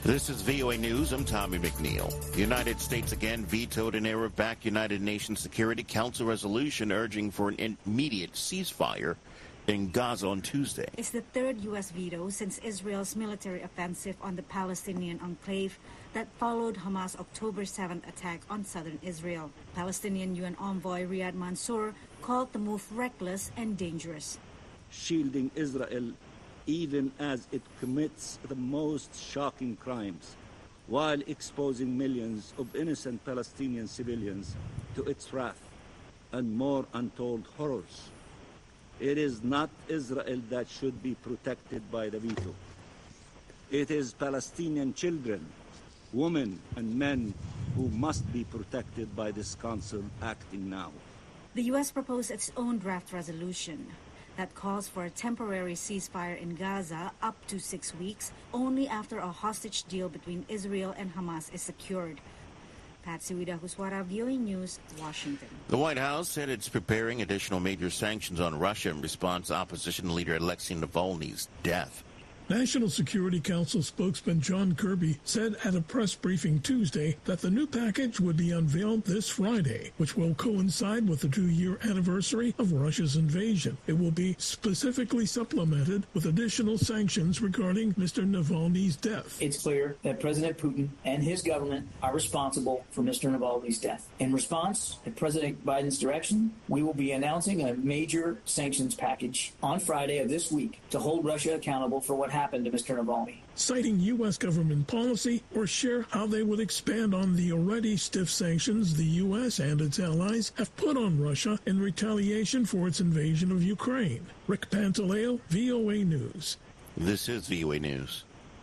This is VOA News. I'm Tommy McNeil. The United States again vetoed an Arab-backed United Nations Security Council resolution urging for an immediate ceasefire in Gaza on Tuesday. It's the third U.S. veto since Israel's military offensive on the Palestinian enclave that followed Hamas' October 7th attack on southern Israel. Palestinian UN envoy Riyad Mansour called the move reckless and dangerous. Shielding Israel even as it commits the most shocking crimes, while exposing millions of innocent Palestinian civilians to its wrath and more untold horrors. It is not Israel that should be protected by the veto. It is Palestinian children, women, and men who must be protected by this council acting now. The U.S. proposed its own draft resolution that calls for a temporary ceasefire in Gaza up to 6 weeks, only after a hostage deal between Israel and Hamas is secured. Patsy Widakuswara, VOA News, Washington. The White House said it's preparing additional major sanctions on Russia in response to opposition leader Alexei Navalny's death. National Security Council spokesman John Kirby said at a press briefing Tuesday that the new package would be unveiled this Friday, which will coincide with the 2-year anniversary of Russia's invasion. It will be specifically supplemented with additional sanctions regarding Mr. Navalny's death. It's clear that President Putin and his government are responsible for Mr. Navalny's death. In response, at President Biden's direction, we will be announcing a major sanctions package on Friday of this week to hold Russia accountable for what happened to Mr. Navalny. Citing U.S. government policy, or share how they would expand on the already stiff sanctions the U.S. and its allies have put on Russia in retaliation for its invasion of Ukraine. Rick Pantaleo, VOA News. This is VOA News.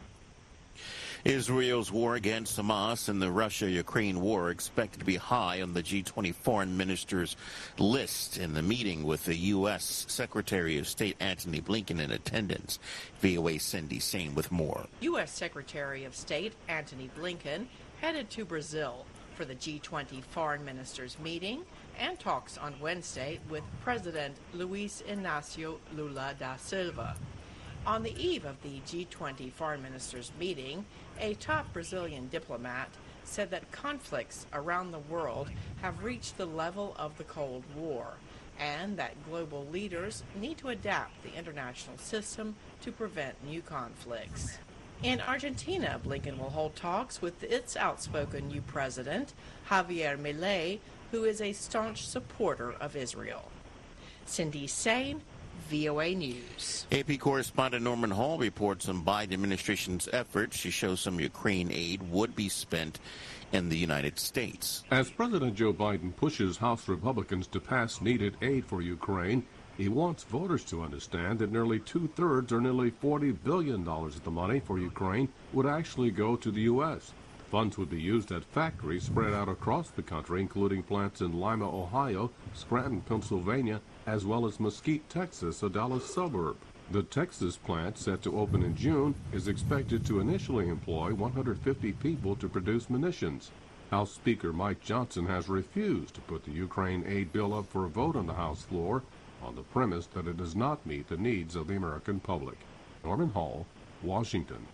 Israel's war against Hamas and the Russia-Ukraine war expected to be high on the G20 foreign ministers' list in the meeting with the U.S. Secretary of State Antony Blinken in attendance. VOA's Cindy Sain with more. U.S. Secretary of State Antony Blinken headed to Brazil for the G20 foreign ministers' meeting and talks on Wednesday with President Luiz Inácio Lula da Silva. On the eve of the G20 foreign ministers' meeting, a top Brazilian diplomat said that conflicts around the world have reached the level of the Cold War and that global leaders need to adapt the international system to prevent new conflicts. In Argentina, Blinken will hold talks with its outspoken new president, Javier Milei, who is a staunch supporter of Israel. Cindy Sain, VOA News. AP correspondent Norman Hall reports on Biden administration's efforts to show some Ukraine aid would be spent in the United States. As President Joe Biden pushes House Republicans to pass needed aid for Ukraine, he wants voters to understand that nearly 2/3 or nearly $40 billion of the money for Ukraine would actually go to the U.S. Funds would be used at factories spread out across the country, including plants in Lima, Ohio, Scranton, Pennsylvania, as well as Mesquite, Texas, a Dallas suburb. The Texas plant, set to open in June, is expected to initially employ 150 people to produce munitions. House Speaker Mike Johnson has refused to put the Ukraine aid bill up for a vote on the House floor on the premise that it does not meet the needs of the American public. Norman Hall, Washington.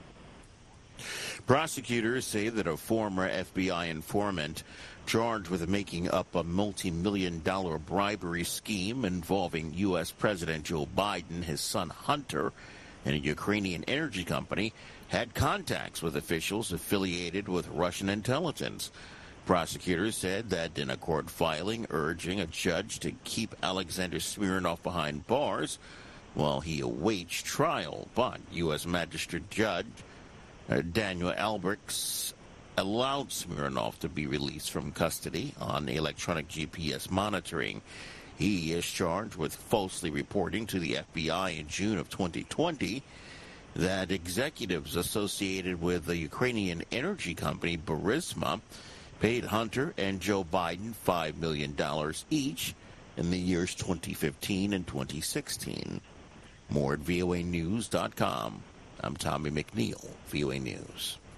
Prosecutors say that a former FBI informant charged with making up a multi-million-dollar bribery scheme involving U.S. President Joe Biden, his son Hunter, and a Ukrainian energy company had contacts with officials affiliated with Russian intelligence. Prosecutors said that in a court filing urging a judge to keep Alexander Smirnov behind bars while he awaits trial, but U.S. Magistrate Judge Daniel Albrechts allowed Smirnov to be released from custody on electronic GPS monitoring. He is charged with falsely reporting to the FBI in June of 2020 that executives associated with the Ukrainian energy company Burisma paid Hunter and Joe Biden $5 million each in the years 2015 and 2016. More at voanews.com. I'm Tommy McNeil, VOA News.